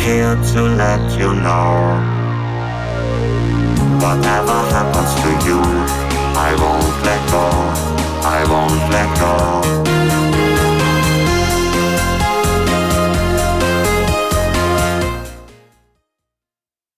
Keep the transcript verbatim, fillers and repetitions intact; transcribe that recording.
here to let you know. Whatever happens to you, I won't let go, I won't let go.